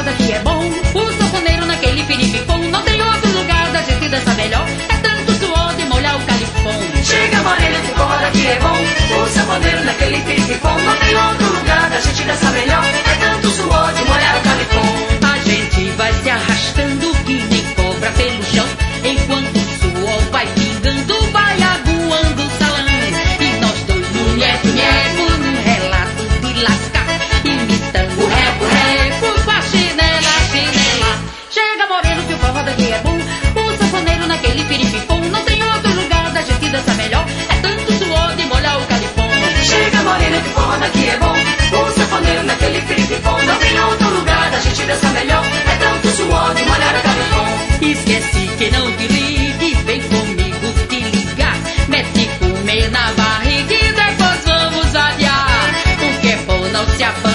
forró daqui é bom. O sanfoneiro naquele piripipom, não tem outro lugar da gente dançar melhor. É tanto suor de molhar o califão. Chega morena que o forró daqui é bom. O sanfoneiro naquele piripipom, não tem outro lugar da gente dançar melhor. É tanto suor de molhar o califão. A gente vai se arrastando que nem cobra pelo chão, enquanto o suor vai pingando, vai aguando o salão. E nós dois nheco-nheco num relato de lascar, imitando o reco-reco com a chinela. Chega moreno que o forró daqui é bom. O sanfoneiro naquele piripipom, não tem outro lugar da gente dançar melhor. É tanto suor de molhar o califão. Chega morena que o forró daqui é bom. O sanfoneiro naquele piripipom, não tem outro lugar da gente dançar melhor. É tanto suor de molhar o califão. Esquece que não te ligue, vem comigo te ligar. Mete comer na barriga e depois vamos adiar. Porque é bom não se apanhar.